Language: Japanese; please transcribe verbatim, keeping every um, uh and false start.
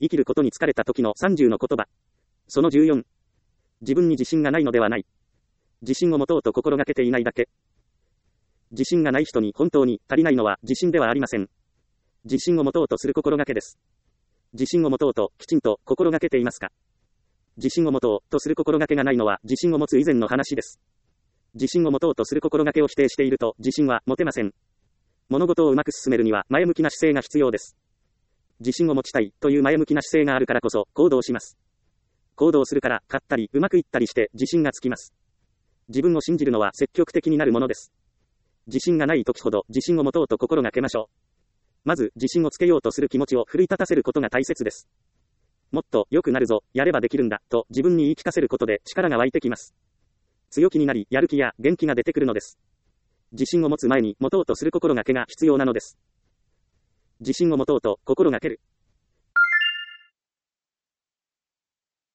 生きることに疲れた時のさんじゅうの言葉。そのじゅうよん。自分に自信がないのではない。自信を持とうと心がけていないだけ。自信がない人に本当に足りないのは自信ではありません。自信を持とうとする心がけです。自信を持とうときちんと心がけていますか？自信を持とうとする心がけがないのは自信を持つ以前の話です。自信を持とうとする心がけを否定していると自信は持てません。物事をうまく進めるには前向きな姿勢が必要です。自信を持ちたいという前向きな姿勢があるからこそ行動します。行動するから勝ったりうまくいったりして自信がつきます。自分を信じるのは積極的になるものです。自信がない時ほど自信を持とうと心がけましょう。まず自信をつけようとする気持ちを奮い立たせることが大切です。もっと良くなるぞ、やればできるんだと自分に言い聞かせることで力が湧いてきます。強気になりやる気や元気が出てくるのです。自信を持つ前に持とうとする心がけが必要なのです。自信を持とうと心がける。